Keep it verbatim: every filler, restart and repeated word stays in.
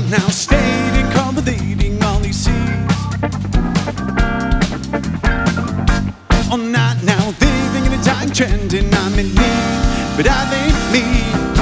now, stating, convoluting all these seas. Oh, not now, living in a dying trend, and I'm in need, but I think me.